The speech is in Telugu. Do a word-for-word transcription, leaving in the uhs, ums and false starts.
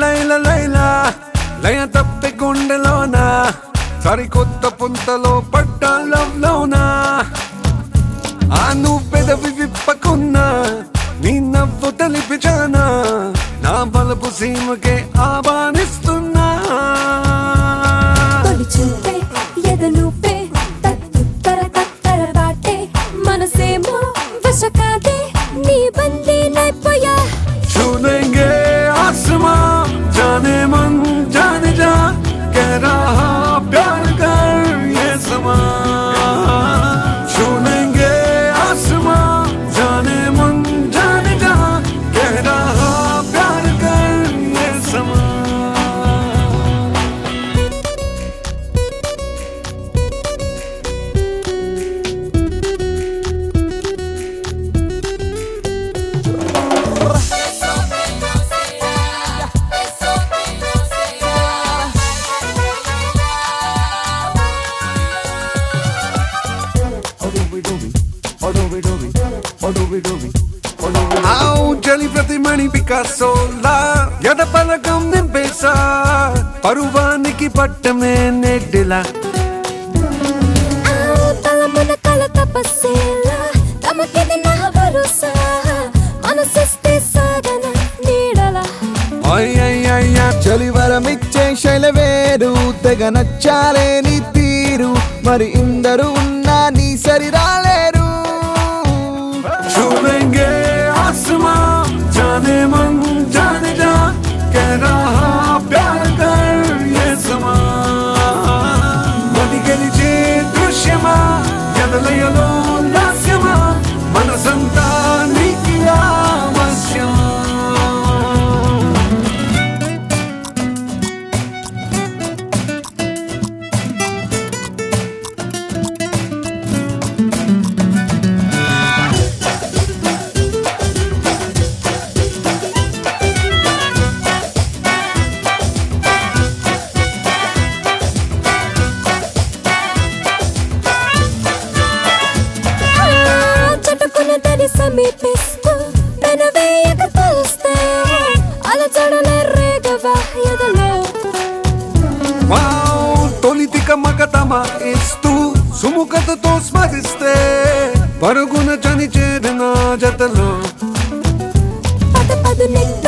లైల లైల లయ తప్పి గుండెలోన సరికొత్త పుంతలో పడ్డ లవ్ లోనా ఆ నువ్వు పెదవి విప్పకున్నా నీ నవ్వు తెలిపిచానా నా బలపు సీమకే ఆహ్వానిస్తున్నా చూపే ఎదనుపే తత్తర తత్తర దాటే మనసేమో వశకాదే నీ బందీ నైపోయా छू लेंगे आसमां जाने मन जाने जा कह रहा प्यार कर ये समा छू लेंगे आसमां जाने मन जाने जा कह रहा प्यार कर ये समा జలి ప్రతిమణి పికాసోలా ఎద పలకం నింపేసా పరువానికి పట్టమే నెడ్డిలా తలమున కల తపస్సేలా తమకిది నా భరోసా మనసిస్తే సాగన నీడలా అయ్యయ్యయ్యా చలివరమిచ్చే శైలవేరు తెగ నచ్చాలే నీ తీరు మరి ఇందరు ఉన్నా నీ సరి రాలేరు छू लेंगे आसमां जाने मन जाने जा कह रहा प्यार कर ये समा मది గెలిచే దృశ్యమా ఎదలయలో లాస్యమా మనసంతా నీకి ఆవశ్యం సమీపిస్తూ పెనవేయక తలుస్తే అలచడలే రేగవా ఎదలో వావ్ తొలితిక మగతమ ఇస్తూ సుముఖతతో స్మరిస్తే పరుగున చని చేరిన జతలో పద పదు నెక్కి